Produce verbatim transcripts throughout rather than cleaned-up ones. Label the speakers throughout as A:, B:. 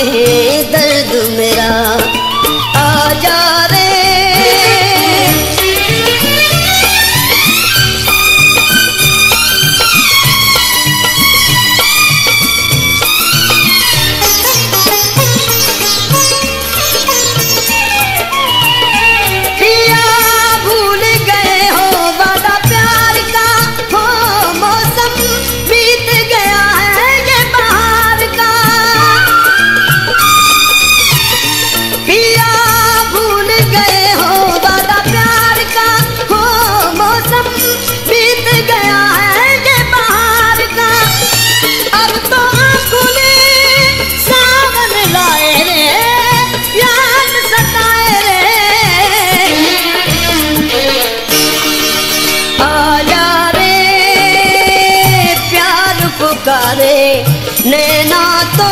A: जाने दर्द मेरा, आजा रे। नैना तो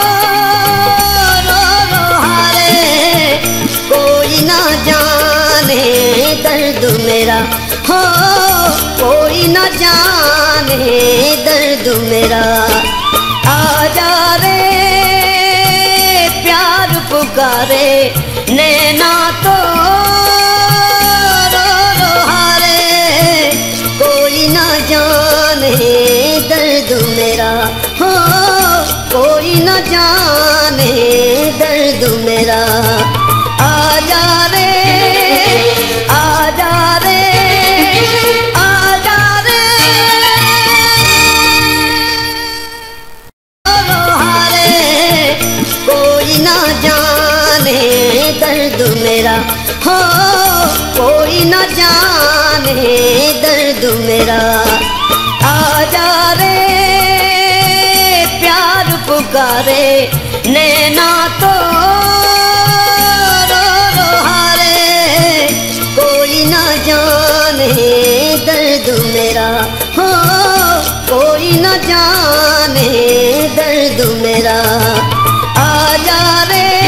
A: रो रो हारे, कोई ना जाने दर्द मेरा, हो कोई ना जाने दर्द मेरा, आजा रे। प्यार पुकारे नैना तो रो रो हारे, कोई ना जाने दर्द मेरा, हो कोई न जाने दर्द मेरा, आजा रे, आजा रे, आजा रे। हारे कोई न जाने दर्द मेरा, हो कोई न जाने दर्द मेरा, आजा रे। पुकारे नैना तो रो रो हारे, कोई ना जाने दर्द मेरा, हो कोई ना जाने दर्द मेरा, आजा रे।